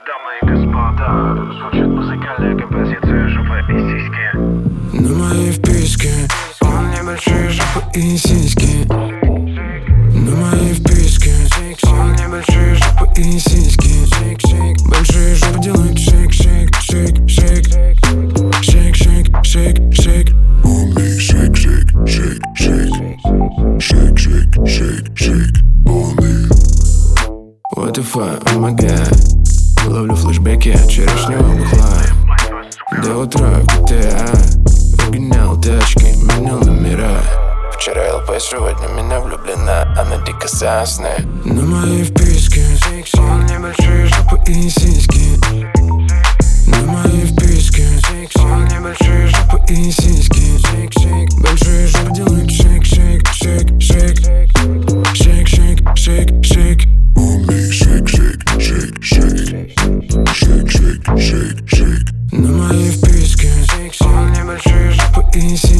Дамы и господа, звучит музыкальная композиция «Жопа и сиськи». На моей вписке он небольшие жопы и сиськи. На моей вписке он небольшие жопы и сиськи. Большие жопы делают шейк, шейк, шейк, шейк, шейк, шейк, шейк, шейк. Полный шейк, шейк, шейк, шейк, шейк, шейк, шейк, шейк. Полный. What the fuck, oh my god. Ловлю флешбеки от вчерашнего бухла. До утра в GTA выгонял тачки, менял номера. Вчера ЛП, сегодня меня влюблена, она дико сасная. На моей вписке он небольшие жопы и сиськи. На моей вписке он небольшие жопы и сиськи. Большие жопы делают шейк, шейк, шейк, шейк, шейк, шейк, шейк, шейк. Полный шейк, шейк, шейк, шейк, шейк, шейк, шейк, шейк. На моей вписке он небольшие жопы и сиськи.